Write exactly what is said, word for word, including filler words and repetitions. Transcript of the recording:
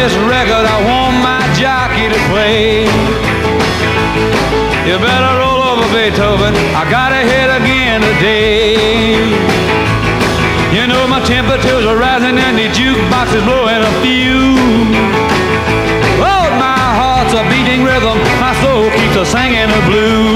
this record I want my jockey to play. You better roll over, Beethoven, I gotta hit again today. You know my temperatures are rising and the jukebox is blowing a fuse. Oh, my heart's a beating rhythm, my soul keeps a singing the blues.